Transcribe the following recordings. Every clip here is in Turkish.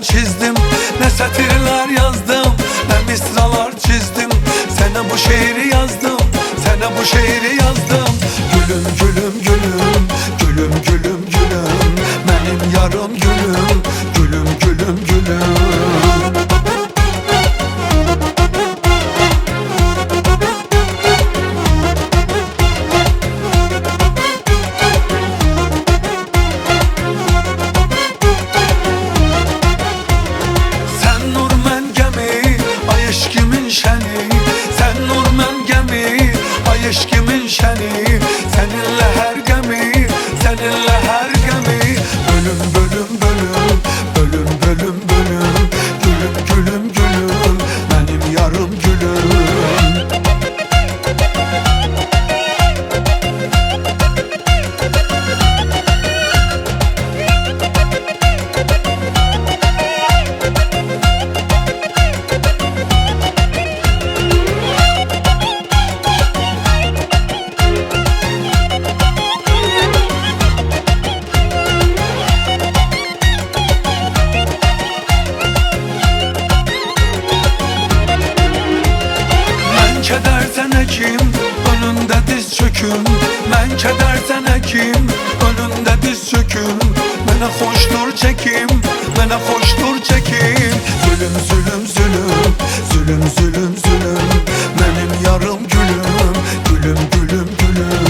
çizdim, ne satırlar yazdım, ne misralar çizdim. Sana bu şiiri yazdım, sana bu şiiri yazdım. Gülüm gülüm gülüm, gülüm gülüm gülüm, benim yarım gülüm, gülüm gülüm gülüm. Sen nur men gemi, ay eşkimin şeni. Seninle her gemi, seninle her gemi. Bölüm bölüm bölüm, bölüm bölüm bölüm. Gülüm gülüm gülüm, benim yarım gülüm. Kedersen ekim, önünde diz çöküm. Ben kedersen ekim, önünde diz çöküm. Bana hoştur çekim, bana hoştur çekim. Zulüm zulüm zulüm, zulüm zulüm zulüm. Benim yarım gülüm, gülüm gülüm gülüm.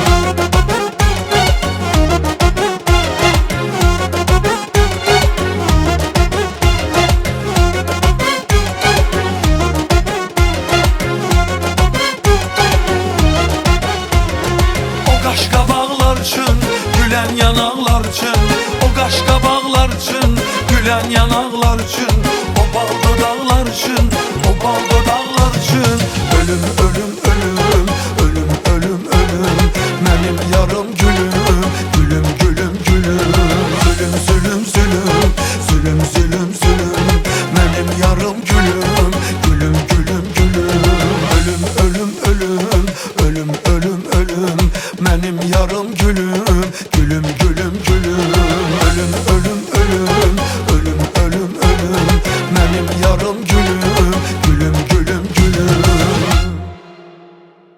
Gülen yanaklar için, o kaş kabaklar için, gülen yanaklar için, o bal dudaklar için, o bal dudaklar için. Ölüm ölüm ölüm, ölüm ölüm ölüm, benim yarım gülüm, gülüm gülüm gülüm. Zulüm zulüm zulüm, zulüm zulüm zulüm, benim yarım gülüm, gülüm gülüm gülüm. Ölüm ölüm ölüm, ölüm ölüm ölüm, benim yarım gülüm, gülüm gülüm gülüm. Ölüm